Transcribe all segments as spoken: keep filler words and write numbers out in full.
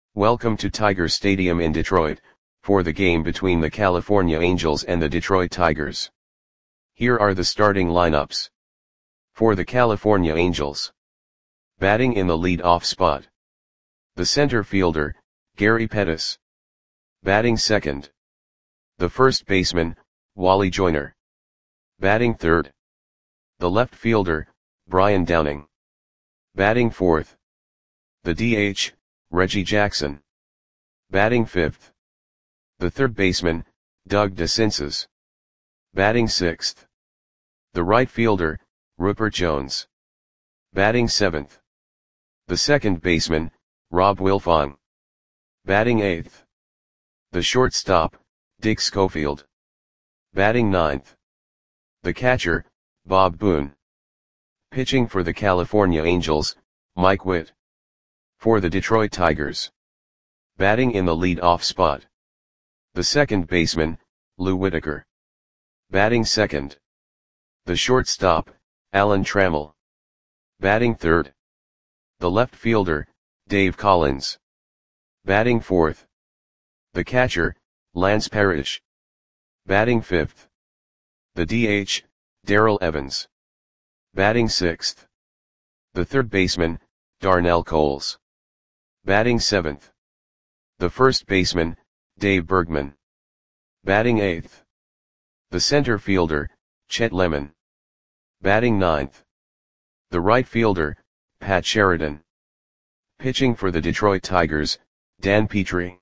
Welcome to Tiger Stadium in Detroit, for the game between the California Angels and the Detroit Tigers. Here are the starting lineups. For the California Angels. Batting in the lead-off spot. The center fielder, Gary Pettis. Batting second. The first baseman, Wally Joyner. Batting third. The left fielder, Brian Downing. Batting fourth. The D H, Reggie Jackson. Batting fifth. The third baseman, Doug DeCinces. Batting sixth. The right fielder, Rupert Jones. Batting seventh. The second baseman, Rob Wilfong. Batting eighth. The shortstop, Dick Schofield. Batting ninth. The catcher, Bob Boone. Pitching for the California Angels, Mike Witt. For the Detroit Tigers. Batting in the lead-off spot. The second baseman, Lou Whitaker. Batting second. The shortstop, Alan Trammell. Batting third. The left fielder, Dave Collins. Batting fourth. The catcher, Lance Parrish. Batting fifth. The D H, Darrell Evans. Batting sixth. The third baseman, Darnell Coles. Batting seventh. The first baseman, Dave Bergman. Batting eighth. The center fielder, Chet Lemon. Batting ninth. The right fielder, Pat Sheridan. Pitching for the Detroit Tigers, Dan Petrie.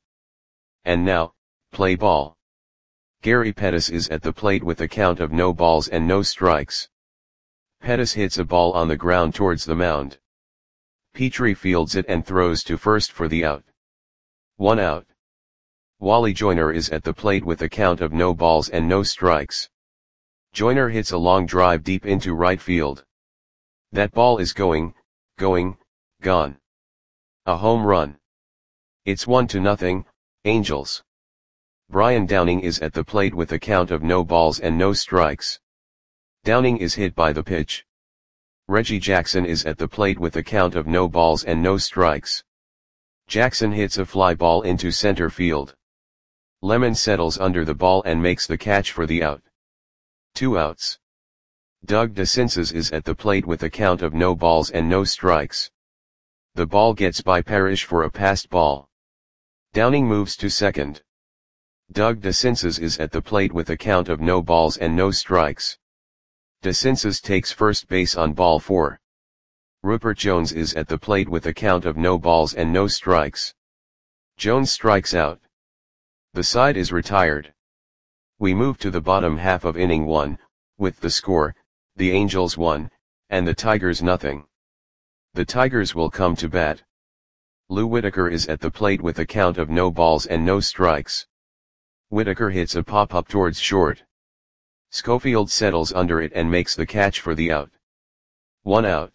And now, play ball. Gary Pettis is at the plate with a count of no balls and no strikes. Pettis hits a ball on the ground towards the mound. Petrie fields it and throws to first for the out. One out. Wally Joyner is at the plate with a count of no balls and no strikes. Joyner hits a long drive deep into right field. That ball is going, going, gone. A home run. It's one to nothing, Angels. Brian Downing is at the plate with a count of no balls and no strikes. Downing is hit by the pitch. Reggie Jackson is at the plate with a count of no balls and no strikes. Jackson hits a fly ball into center field. Lemon settles under the ball and makes the catch for the out. Two outs. Doug DeCinces is at the plate with a count of no balls and no strikes. The ball gets by Parrish for a passed ball. Downing moves to second. Doug DeCinces is at the plate with a count of no balls and no strikes. DeCinces takes first base on ball four. Rupert Jones is at the plate with a count of no balls and no strikes. Jones strikes out. The side is retired. We move to the bottom half of inning one, with the score, the Angels one, and the Tigers nothing. The Tigers will come to bat. Lou Whitaker is at the plate with a count of no balls and no strikes. Whitaker hits a pop-up towards short. Schofield settles under it and makes the catch for the out. One out.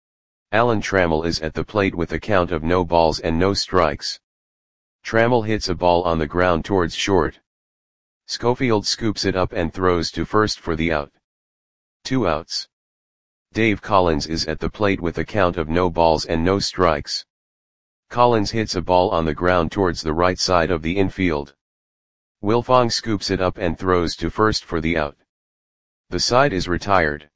Alan Trammell is at the plate with a count of no balls and no strikes. Trammell hits a ball on the ground towards short. Schofield scoops it up and throws to first for the out. Two outs. Dave Collins is at the plate with a count of no balls and no strikes. Collins hits a ball on the ground towards the right side of the infield. Wilfong scoops it up and throws to first for the out. The side is retired.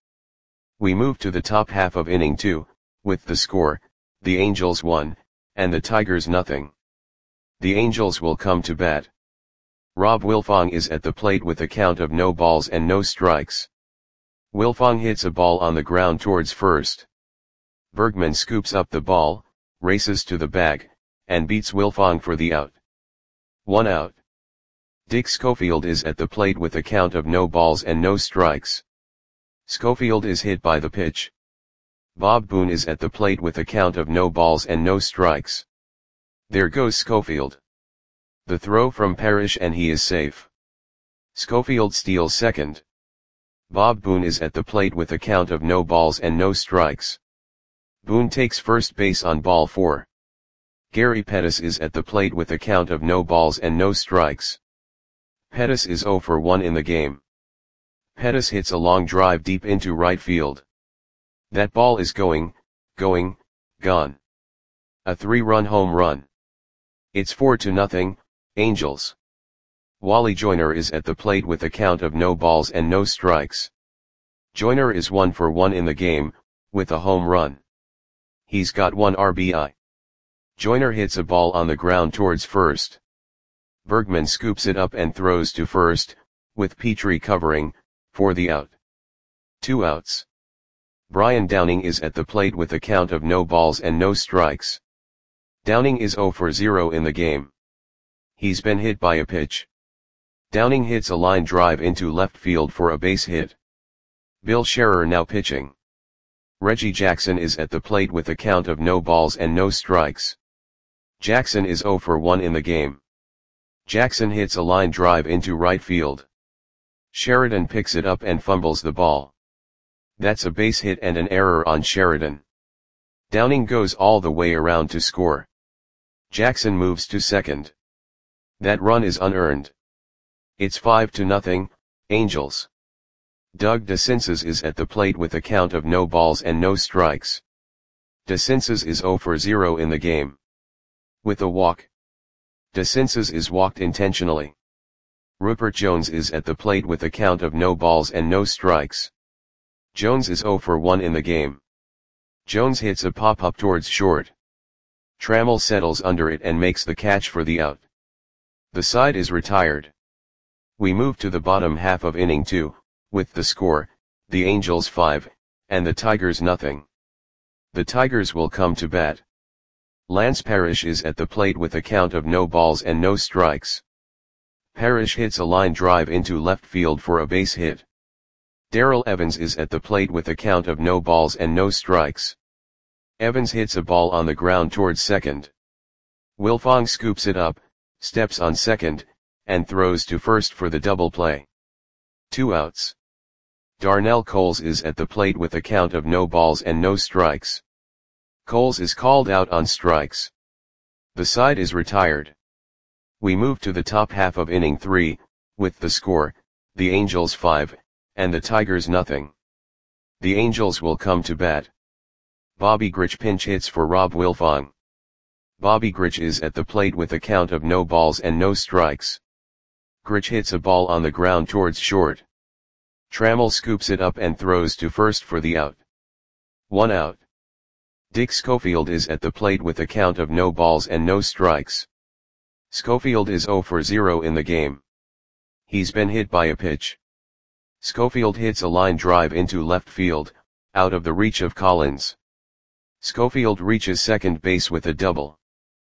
We move to the top half of inning two, with the score, the Angels one, and the Tigers nothing. The Angels will come to bat. Rob Wilfong is at the plate with a count of no balls and no strikes. Wilfong hits a ball on the ground towards first. Bergman scoops up the ball, races to the bag, and beats Wilfong for the out. One out. Dick Schofield is at the plate with a count of no balls and no strikes. Schofield is hit by the pitch. Bob Boone is at the plate with a count of no balls and no strikes. There goes Schofield. The throw from Parrish and he is safe. Schofield steals second. Bob Boone is at the plate with a count of no balls and no strikes. Boone takes first base on ball four. Gary Pettis is at the plate with a count of no balls and no strikes. Pettis is zero for one in the game. Pettis hits a long drive deep into right field. That ball is going, going, gone. A three-run home run. It's four to nothing, Angels. Wally Joyner is at the plate with a count of no balls and no strikes. Joyner is one for one in the game, with a home run. He's got one R B I. Joyner hits a ball on the ground towards first. Bergman scoops it up and throws to first, with Petrie covering, for the out. Two outs. Brian Downing is at the plate with a count of no balls and no strikes. Downing is zero for zero in the game. He's been hit by a pitch. Downing hits a line drive into left field for a base hit. Bill Scherer now pitching. Reggie Jackson is at the plate with a count of no balls and no strikes. Jackson is zero for one in the game. Jackson hits a line drive into right field. Sheridan picks it up and fumbles the ball. That's a base hit and an error on Sheridan. Downing goes all the way around to score. Jackson moves to second. That run is unearned. It's five to nothing, Angels. Doug DeCinces is at the plate with a count of no balls and no strikes. DeCinces is zero for zero in the game. With a walk. DeCinces is walked intentionally. Rupert Jones is at the plate with a count of no balls and no strikes. Jones is zero for one in the game. Jones hits a pop-up towards short. Trammell settles under it and makes the catch for the out. The side is retired. We move to the bottom half of inning two, with the score, the Angels five, and the Tigers nothing. The Tigers will come to bat. Lance Parrish is at the plate with a count of no balls and no strikes. Parrish hits a line drive into left field for a base hit. Darrell Evans is at the plate with a count of no balls and no strikes. Evans hits a ball on the ground towards second. Wilfong scoops it up, steps on second, and throws to first for the double play. Two outs. Darnell Coles is at the plate with a count of no balls and no strikes. Coles is called out on strikes. The side is retired. We move to the top half of inning three, with the score, the Angels five, and the Tigers nothing. The Angels will come to bat. Bobby Grich pinch hits for Rob Wilfong. Bobby Grich is at the plate with a count of no balls and no strikes. Grich hits a ball on the ground towards short. Trammell scoops it up and throws to first for the out. One out. Dick Schofield is at the plate with a count of no balls and no strikes. Schofield is zero for zero in the game. He's been hit by a pitch. Schofield hits a line drive into left field, out of the reach of Collins. Schofield reaches second base with a double.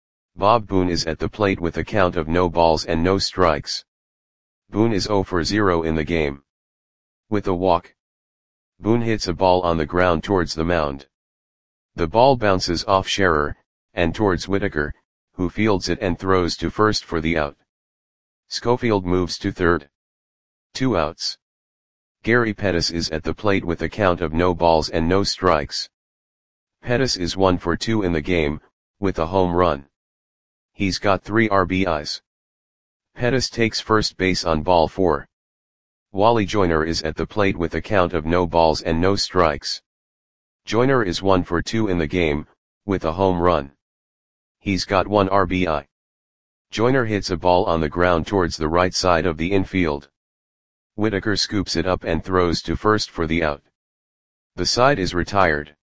Bob Boone is at the plate with a count of no balls and no strikes. Boone is zero for zero in the game. With a walk. Boone hits a ball on the ground towards the mound. The ball bounces off Scherer, and towards Whitaker, who fields it and throws to first for the out. Schofield moves to third. Two outs. Gary Pettis is at the plate with a count of no balls and no strikes. Pettis is one for two in the game, with a home run. He's got three R B Is. Pettis takes first base on ball four. Wally Joyner is at the plate with a count of no balls and no strikes. Joyner is one for two in the game, with a home run. He's got one R B I. Joyner hits a ball on the ground towards the right side of the infield. Whitaker scoops it up and throws to first for the out. The side is retired.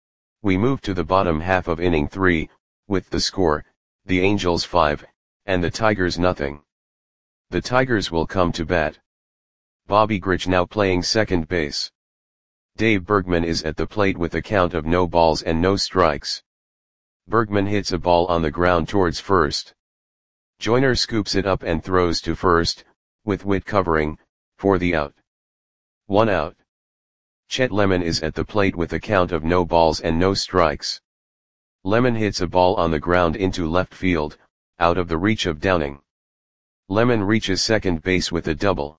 We move to the bottom half of inning three, with the score, the Angels five, and the Tigers nothing. The Tigers will come to bat. Bobby Grich now playing second base. Dave Bergman is at the plate with a count of no balls and no strikes. Bergman hits a ball on the ground towards first. Joyner scoops it up and throws to first, with Witt covering, for the out. One out. Chet Lemon is at the plate with a count of no balls and no strikes. Lemon hits a ball on the ground into left field, out of the reach of Downing. Lemon reaches second base with a double.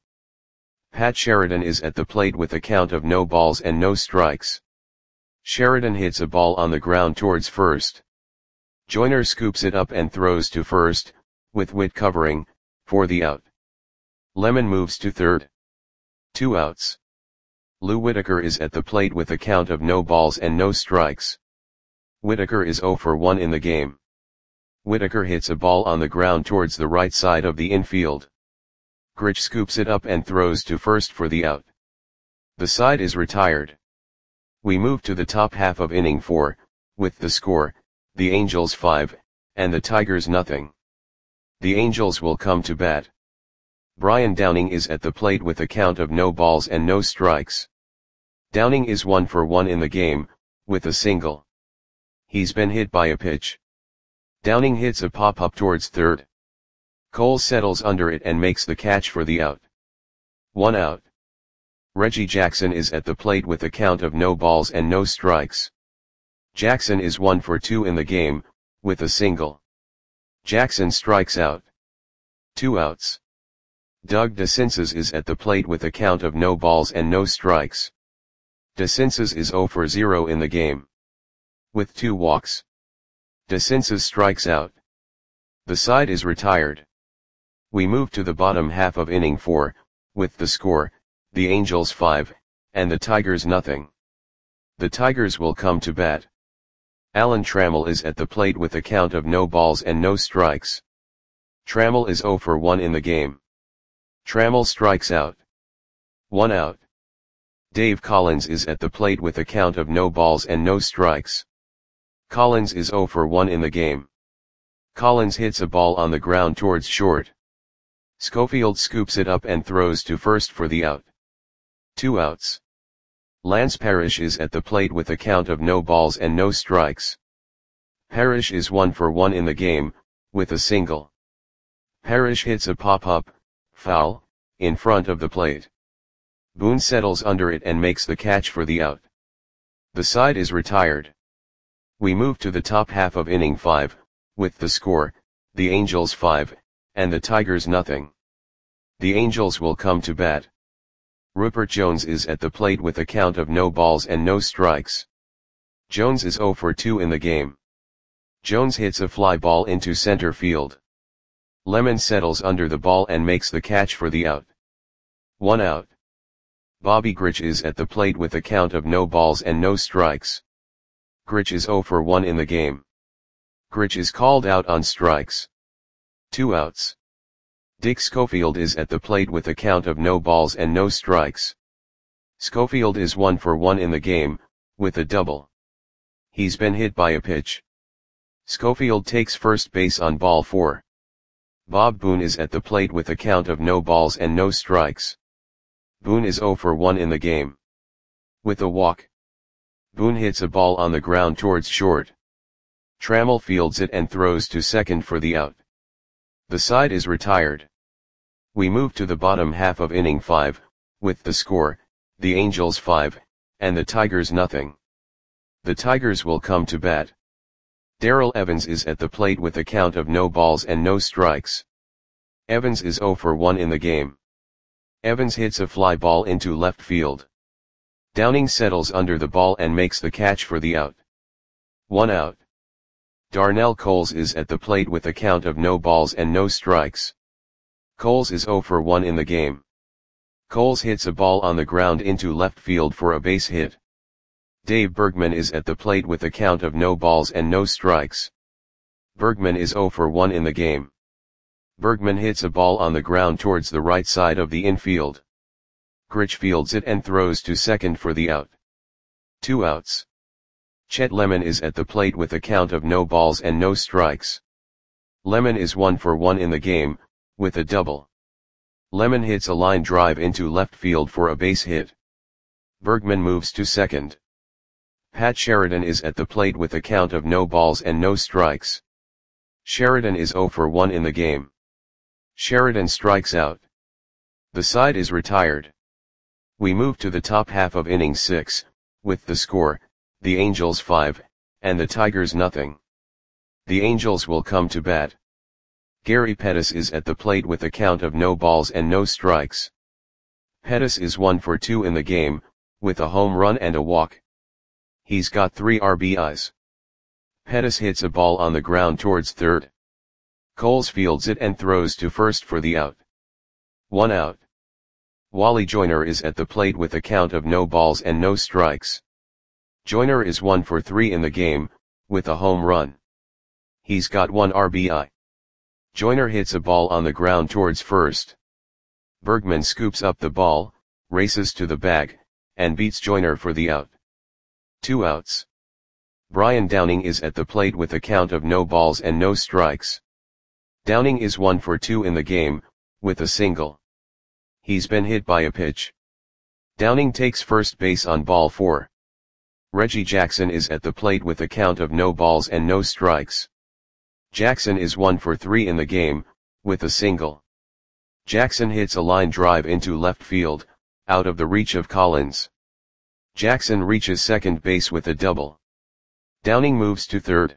Pat Sheridan is at the plate with a count of no balls and no strikes. Sheridan hits a ball on the ground towards first. Joyner scoops it up and throws to first, with Witt covering, for the out. Lemon moves to third. Two outs. Lou Whitaker is at the plate with a count of no balls and no strikes. Whitaker is zero for one in the game. Whitaker hits a ball on the ground towards the right side of the infield. Grich scoops it up and throws to first for the out. The side is retired. We move to the top half of inning four, with the score, the Angels five, and the Tigers nothing. The Angels will come to bat. Brian Downing is at the plate with a count of no balls and no strikes. Downing is one for one in the game, with a single. He's been hit by a pitch. Downing hits a pop-up towards third. Cole settles under it and makes the catch for the out. One out. Reggie Jackson is at the plate with a count of no balls and no strikes. Jackson is one for two in the game, with a single. Jackson strikes out. Two outs. Doug DeCinces is at the plate with a count of no balls and no strikes. DeCinces is zero for zero in the game, with two walks. DeCinces strikes out. The side is retired. We move to the bottom half of inning four, with the score, the Angels five, and the Tigers nothing. The Tigers will come to bat. Alan Trammell is at the plate with a count of no balls and no strikes. Trammell is zero for one in the game. Trammell strikes out. One out. Dave Collins is at the plate with a count of no balls and no strikes. Collins is zero for one in the game. Collins hits a ball on the ground towards short. Schofield scoops it up and throws to first for the out. Two outs. Lance Parrish is at the plate with a count of no balls and no strikes. Parrish is one for one in the game, with a single. Parrish hits a pop-up, foul, in front of the plate. Boone settles under it and makes the catch for the out. The side is retired. We move to the top half of inning five, with the score, the Angels five, and the Tigers nothing. The Angels will come to bat. Rupert Jones is at the plate with a count of no balls and no strikes. Jones is zero for two in the game. Jones hits a fly ball into center field. Lemon settles under the ball and makes the catch for the out. One out. Bobby Grich is at the plate with a count of no balls and no strikes. Grich is zero for one in the game. Grich is called out on strikes. Two outs. Dick Schofield is at the plate with a count of no balls and no strikes. Schofield is one for one in the game, with a double. He's been hit by a pitch. Schofield takes first base on ball four. Bob Boone is at the plate with a count of no balls and no strikes. Boone is zero for one in the game, with a walk. Boone hits a ball on the ground towards short. Trammell fields it and throws to second for the out. The side is retired. We move to the bottom half of inning five, with the score, the Angels five, and the Tigers nothing. The Tigers will come to bat. Darrell Evans is at the plate with a count of no balls and no strikes. Evans is zero for one in the game. Evans hits a fly ball into left field. Downing settles under the ball and makes the catch for the out. One out. Darnell Coles is at the plate with a count of no balls and no strikes. Coles is zero for one in the game. Coles hits a ball on the ground into left field for a base hit. Dave Bergman is at the plate with a count of no balls and no strikes. Bergman is zero for one in the game. Bergman hits a ball on the ground towards the right side of the infield. Grich fields it and throws to second for the out. Two outs. Chet Lemon is at the plate with a count of no balls and no strikes. Lemon is one for one in the game, with a double. Lemon hits a line drive into left field for a base hit. Bergman moves to second. Pat Sheridan is at the plate with a count of no balls and no strikes. Sheridan is zero for one in the game. Sheridan strikes out. The side is retired. We move to the top half of inning six, with the score, the Angels five, and the Tigers nothing. The Angels will come to bat. Gary Pettis is at the plate with a count of no balls and no strikes. Pettis is one for two in the game, with a home run and a walk. He's got three R B Is. Pettis hits a ball on the ground towards third. Coles fields it and throws to first for the out. One out. Wally Joyner is at the plate with a count of no balls and no strikes. Joyner is one for three in the game, with a home run. He's got one R B I. Joyner hits a ball on the ground towards first. Bergman scoops up the ball, races to the bag, and beats Joyner for the out. Two outs. Brian Downing is at the plate with a count of no balls and no strikes. Downing is one for two in the game, with a single. He's been hit by a pitch. Downing takes first base on ball four. Reggie Jackson is at the plate with a count of no balls and no strikes. Jackson is one for three in the game, with a single. Jackson hits a line drive into left field, out of the reach of Collins. Jackson reaches second base with a double. Downing moves to third.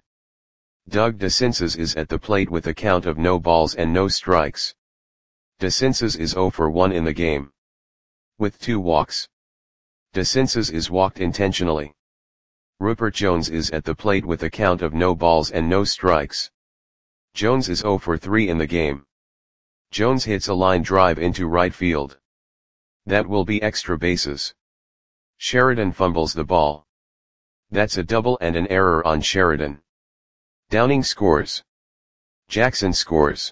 Doug DeCinces is at the plate with a count of no balls and no strikes. DeCinces is zero for one in the game, with two walks. DeCinces is walked intentionally. Rupert Jones is at the plate with a count of no balls and no strikes. Jones is zero for three in the game. Jones hits a line drive into right field. That will be extra bases. Sheridan fumbles the ball. That's a double and an error on Sheridan. Downing scores. Jackson scores.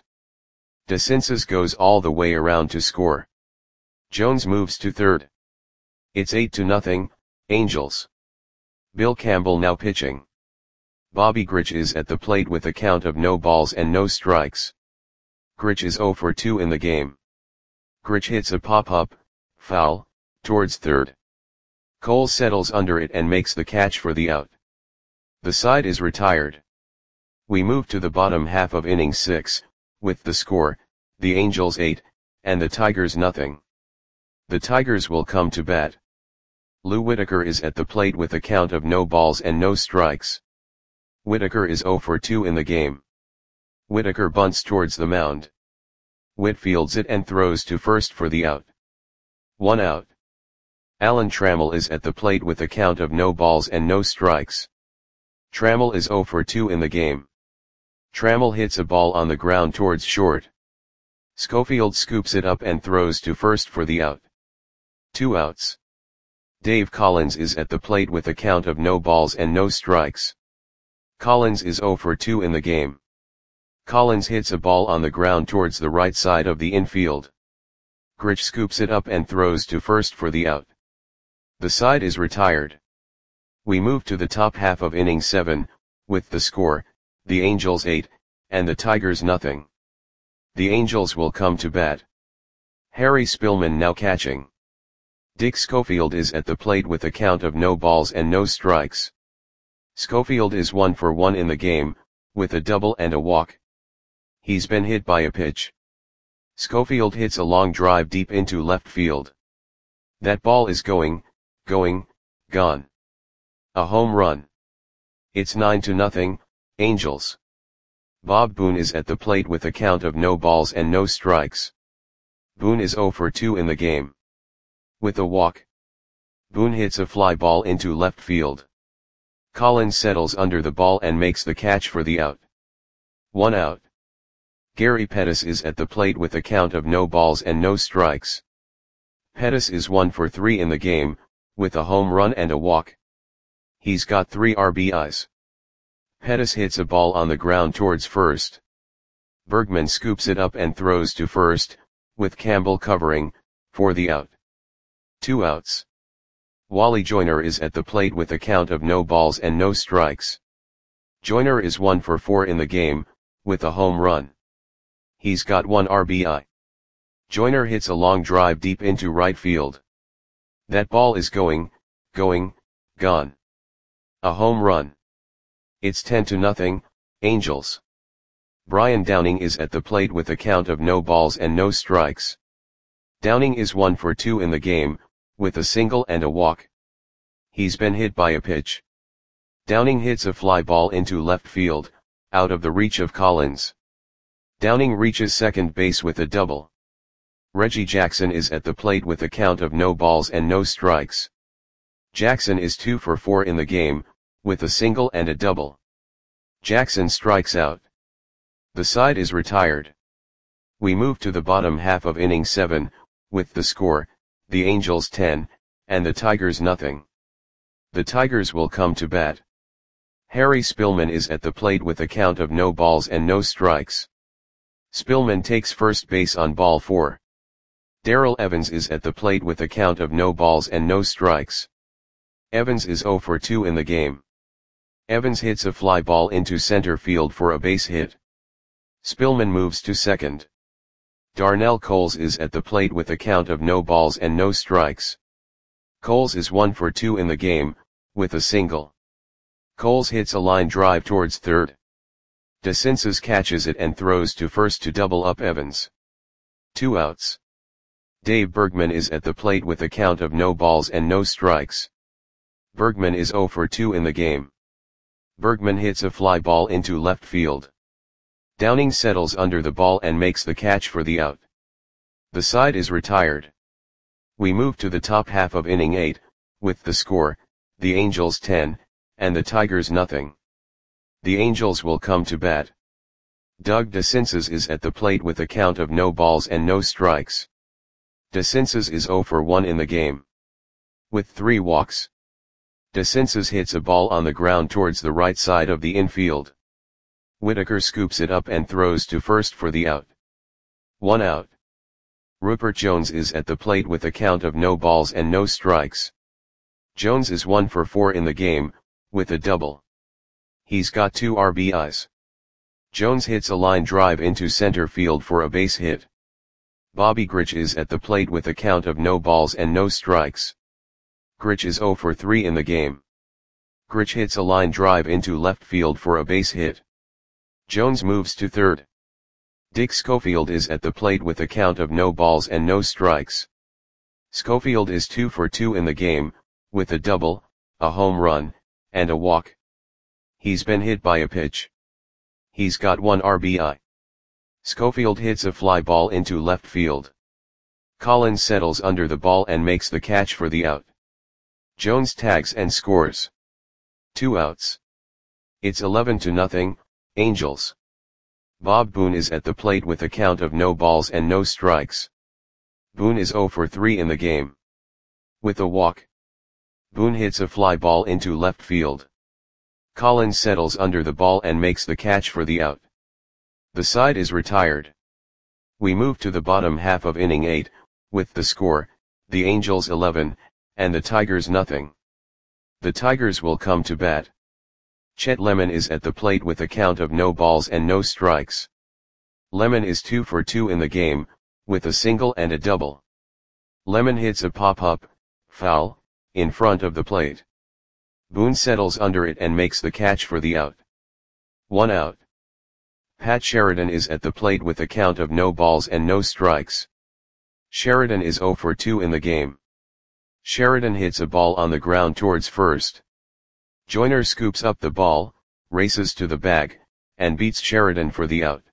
DeCinces goes all the way around to score. Jones moves to third. It's eight to nothing, Angels. Bill Campbell now pitching. Bobby Grich is at the plate with a count of no balls and no strikes. Grich is zero for two in the game. Grich hits a pop-up, foul, towards third. Cole settles under it and makes the catch for the out. The side is retired. We move to the bottom half of inning six, with the score, the Angels eight, and the Tigers nothing. The Tigers will come to bat. Lou Whitaker is at the plate with a count of no balls and no strikes. Whitaker is zero for two in the game. Whitaker bunts towards the mound. Whit fields it and throws to first for the out. One out. Alan Trammell is at the plate with a count of no balls and no strikes. Trammell is zero for two in the game. Trammell hits a ball on the ground towards short. Schofield scoops it up and throws to first for the out. Two outs. Dave Collins is at the plate with a count of no balls and no strikes. Collins is zero for two in the game. Collins hits a ball on the ground towards the right side of the infield. Grich scoops it up and throws to first for the out. The side is retired. We move to the top half of inning seven, with the score, the Angels eight, and the Tigers nothing. The Angels will come to bat. Harry Spillman now catching. Dick Schofield is at the plate with a count of no balls and no strikes. Schofield is one for one in the game, with a double and a walk. He's been hit by a pitch. Schofield hits a long drive deep into left field. That ball is going, going, gone. A home run. It's nine to nothing, Angels. Bob Boone is at the plate with a count of no balls and no strikes. Boone is zero for two in the game, with a walk. Boone hits a fly ball into left field. Collins settles under the ball and makes the catch for the out. One out. Gary Pettis is at the plate with a count of no balls and no strikes. Pettis is one for three in the game, with a home run and a walk. He's got three R B Is. Pettis hits a ball on the ground towards first. Bergman scoops it up and throws to first, with Campbell covering, for the out. Two outs. Wally Joyner is at the plate with a count of no balls and no strikes. Joyner is one for four in the game, with a home run. He's got one R B I. Joyner hits a long drive deep into right field. That ball is going, going, gone. A home run. It's ten to nothing, Angels. Brian Downing is at the plate with a count of no balls and no strikes. Downing is one for two in the game, with a single and a walk. He's been hit by a pitch. Downing hits a fly ball into left field, out of the reach of Collins. Downing reaches second base with a double. Reggie Jackson is at the plate with a count of no balls and no strikes. Jackson is two for four in the game, with a single and a double. Jackson strikes out. The side is retired. We move to the bottom half of inning seven, with the score, the Angels ten, and the Tigers nothing. The Tigers will come to bat. Harry Spillman is at the plate with a count of no balls and no strikes. Spillman takes first base on ball four. Darrell Evans is at the plate with a count of no balls and no strikes. Evans is zero for two in the game. Evans hits a fly ball into center field for a base hit. Spillman moves to second. Darnell Coles is at the plate with a count of no balls and no strikes. Coles is one for two in the game, with a single. Coles hits a line drive towards third. DeCinces catches it and throws to first to double up Evans. Two outs. Dave Bergman is at the plate with a count of no balls and no strikes. Bergman is zero for two in the game. Bergman hits a fly ball into left field. Downing settles under the ball and makes the catch for the out. The side is retired. We move to the top half of inning eight, with the score, the Angels ten, and the Tigers nothing. The Angels will come to bat. Doug DeCinces is at the plate with a count of no balls and no strikes. DeCinces is zero for one in the game. With three walks. DeCinces hits a ball on the ground towards the right side of the infield. Whitaker scoops it up and throws to first for the out. One out. Rupert Jones is at the plate with a count of no balls and no strikes. Jones is one for four in the game, with a double. He's got two R B Is. Jones hits a line drive into center field for a base hit. Bobby Grich is at the plate with a count of no balls and no strikes. Grich is zero for three in the game. Grich hits a line drive into left field for a base hit. Jones moves to third. Dick Schofield is at the plate with a count of no balls and no strikes. Schofield is two for two in the game, with a double, a home run, and a walk. He's been hit by a pitch. He's got one R B I. Schofield hits a fly ball into left field. Collins settles under the ball and makes the catch for the out. Jones tags and scores. Two outs. It's eleven to nothing, Angels. Bob Boone is at the plate with a count of no balls and no strikes. Boone is zero for three in the game. With a walk. Boone hits a fly ball into left field. Collins settles under the ball and makes the catch for the out. The side is retired. We move to the bottom half of inning eight, with the score, the Angels eleven, and the Tigers nothing. The Tigers will come to bat. Chet Lemon is at the plate with a count of no balls and no strikes. Lemon is two for two in the game, with a single and a double. Lemon hits a pop-up, foul, in front of the plate. Boone settles under it and makes the catch for the out. One out. Pat Sheridan is at the plate with a count of no balls and no strikes. Sheridan is zero for two in the game. Sheridan hits a ball on the ground towards first. Joyner scoops up the ball, races to the bag, and beats Sheridan for the out.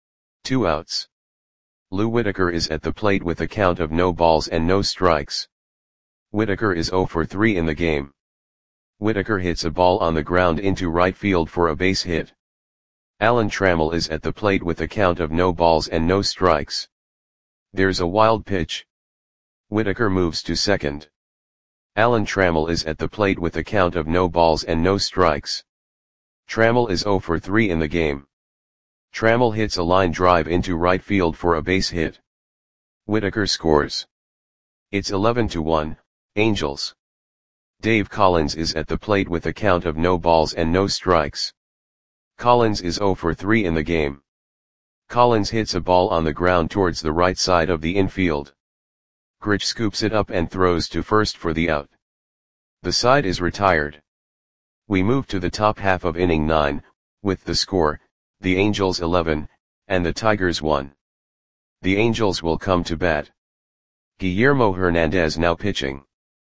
Two outs. Lou Whitaker is at the plate with a count of no balls and no strikes. Whitaker is zero for three in the game. Whitaker hits a ball on the ground into right field for a base hit. Alan Trammell is at the plate with a count of no balls and no strikes. There's a wild pitch. Whitaker moves to second. Alan Trammell is at the plate with a count of no balls and no strikes. Trammell is zero for three in the game. Trammell hits a line drive into right field for a base hit. Whitaker scores. It's eleven to one, Angels. Dave Collins is at the plate with a count of no balls and no strikes. Collins is zero for three in the game. Collins hits a ball on the ground towards the right side of the infield. Grich scoops it up and throws to first for the out. The side is retired. We move to the top half of inning nine, with the score, the Angels eleven, and the Tigers one. The Angels will come to bat. Guillermo Hernandez now pitching.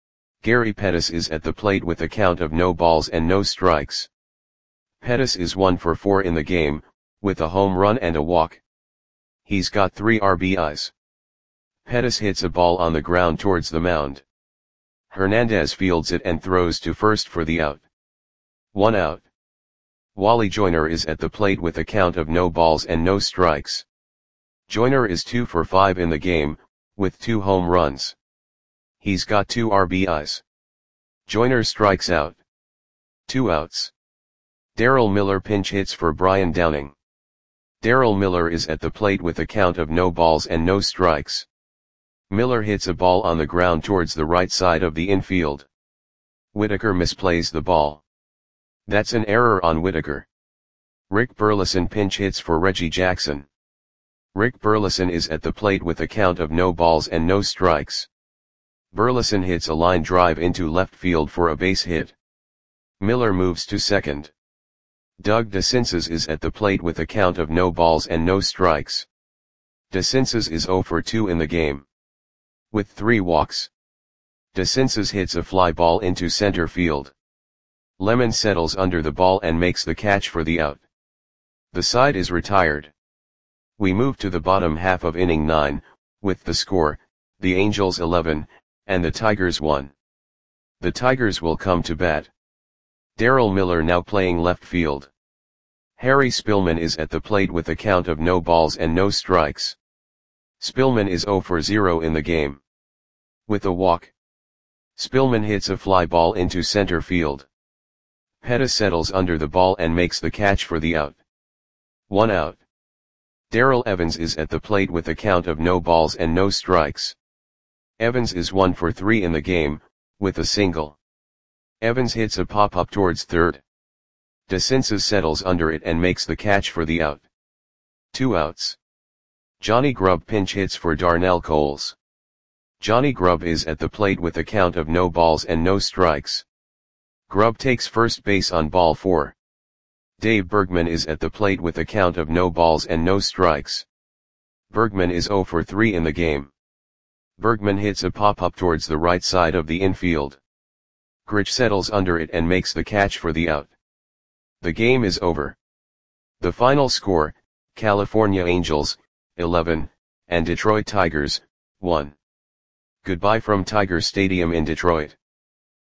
Gary Pettis is at the plate with a count of no balls and no strikes. Pettis is one for four in the game, with a home run and a walk. He's got three R B Is. Pettis hits a ball on the ground towards the mound. Hernandez fields it and throws to first for the out. One out. Wally Joyner is at the plate with a count of no balls and no strikes. Joyner is two for five in the game, with two home runs. He's got two R B Is. Joyner strikes out. Two outs. Darrell Miller pinch hits for Brian Downing. Darrell Miller is at the plate with a count of no balls and no strikes. Miller hits a ball on the ground towards the right side of the infield. Whitaker misplays the ball. That's an error on Whitaker. Rick Burleson pinch hits for Reggie Jackson. Rick Burleson is at the plate with a count of no balls and no strikes. Burleson hits a line drive into left field for a base hit. Miller moves to second. Doug DeCinces is at the plate with a count of no balls and no strikes. DeCinces is zero for two in the game. With three walks. DeCinces hits a fly ball into center field. Lemon settles under the ball and makes the catch for the out. The side is retired. We move to the bottom half of inning nine, with the score, the Angels eleven, and the Tigers one. The Tigers will come to bat. Darrell Miller now playing left field. Harry Spillman is at the plate with a count of no balls and no strikes. Spillman is zero for zero in the game. With a walk. Spillman hits a fly ball into center field. Pettis settles under the ball and makes the catch for the out. One out. Darrell Evans is at the plate with a count of no balls and no strikes. Evans is one for three in the game, with a single. Evans hits a pop-up towards third. DeCinces settles under it and makes the catch for the out. Two outs. Johnny Grubb pinch hits for Darnell Coles. Johnny Grubb is at the plate with a count of no balls and no strikes. Grubb takes first base on ball four. Dave Bergman is at the plate with a count of no balls and no strikes. Bergman is zero for three in the game. Bergman hits a pop-up towards the right side of the infield. Grich settles under it and makes the catch for the out. The game is over. The final score, California Angels, eleven, and Detroit Tigers, one. Goodbye from Tiger Stadium in Detroit.